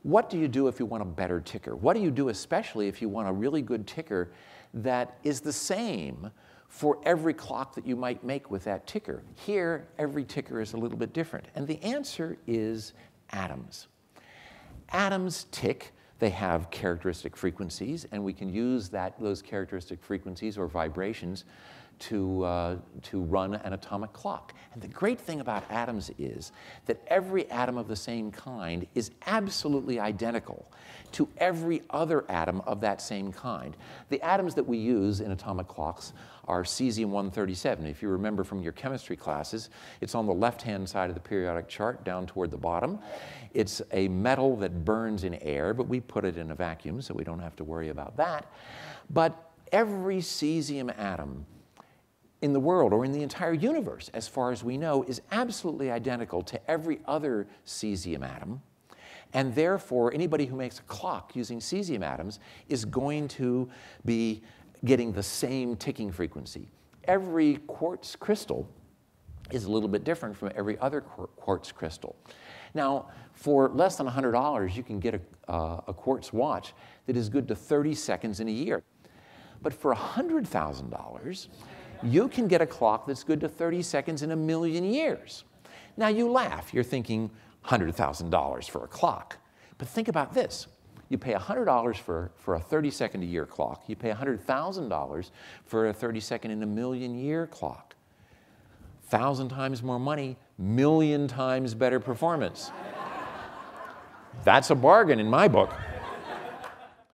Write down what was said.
What do you do if you want a better ticker? What do you do especially if you want a really good ticker that is the same for every clock that you might make with that ticker? Here, every ticker is a little bit different. And the answer is atoms. Atoms tick. They have characteristic frequencies, and we can use those characteristic frequencies or vibrations to run an atomic clock. And the great thing about atoms is that every atom of the same kind is absolutely identical to every other atom of that same kind. The atoms that we use in atomic clocks are cesium-137. If you remember from your chemistry classes, it's on the left-hand side of the periodic chart down toward the bottom. It's a metal that burns in air, but we put it in a vacuum, so we don't have to worry about that. But every cesium atom in the world, or in the entire universe, as far as we know, is absolutely identical to every other cesium atom. And therefore, anybody who makes a clock using cesium atoms is going to be getting the same ticking frequency. Every quartz crystal is a little bit different from every other quartz crystal. Now, for less than $100, you can get a quartz watch that is good to 30 seconds in a year. But for $100,000, you can get a clock that's good to 30 seconds in 1,000,000 years. Now you laugh, you're thinking $100,000 for a clock. But think about this. You pay $100 for a 30-second a year clock. You pay $100,000 for a 30-second in 1,000,000 year clock. 1,000 times more money, 1,000,000 times better performance. That's a bargain in my book.